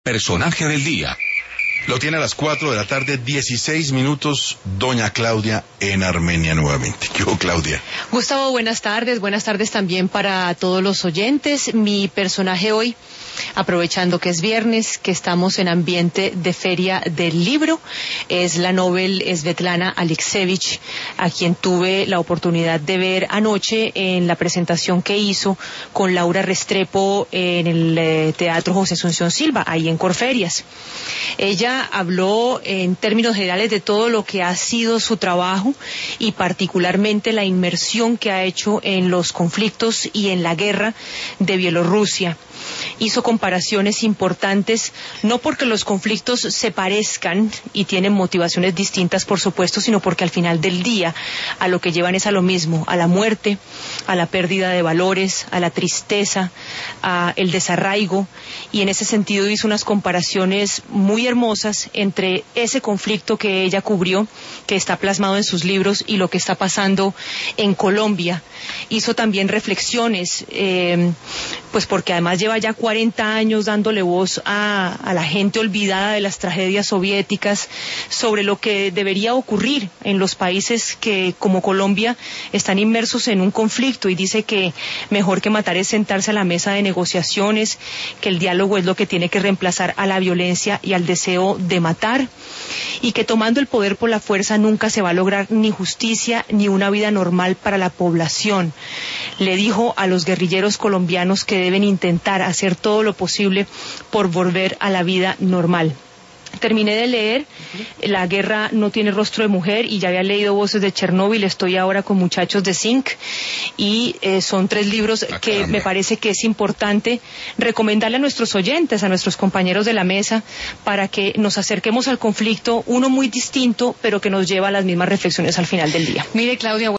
Personaje del día. Lo tiene a las 4 de la tarde, 16 minutos, doña Claudia en Armenia nuevamente. ¿Qué hubo, Claudia? Gustavo, buenas tardes también para todos los oyentes. Mi personaje hoy, aprovechando que es viernes, que estamos en ambiente de feria del libro, es la Nobel Svetlana Alexievich, a quien tuve la oportunidad de ver anoche en la presentación que hizo con Laura Restrepo en el Teatro José Asunción Silva, ahí en Corferias. Ella habló en términos generales de todo lo que ha sido su trabajo y particularmente la inmersión que ha hecho en los conflictos y en la guerra de Bielorrusia. Hizo comparaciones importantes, no porque los conflictos se parezcan y tienen motivaciones distintas, por supuesto, sino porque al final del día a lo que llevan es a lo mismo, a la muerte, a la pérdida de valores, a la tristeza, a el desarraigo, y en ese sentido hizo unas comparaciones muy hermosas entre ese conflicto que ella cubrió, que está plasmado en sus libros, y lo que está pasando en Colombia. Hizo también reflexiones, pues porque además lleva ya 40 años dándole voz a la gente olvidada de las tragedias soviéticas, sobre lo que debería ocurrir en los países que, como Colombia, están inmersos en un conflicto, y dice que mejor que matar es sentarse a la mesa de negociaciones, que el diálogo es lo que tiene que reemplazar a la violencia y al deseo de matar, y que tomando el poder por la fuerza nunca se va a lograr ni justicia ni una vida normal para la población. Le dijo a los guerrilleros colombianos que deben intentar hacer todo lo posible por volver a la vida normal. Terminé de leer La guerra no tiene rostro de mujer, y ya había leído Voces de Chernóbil. Estoy ahora con Muchachos de Zinc, y son 3 libros que me parece que es importante recomendarle a nuestros oyentes, a nuestros compañeros de la mesa, para que nos acerquemos al conflicto, uno muy distinto, pero que nos lleva a las mismas reflexiones al final del día. Mire, Claudia,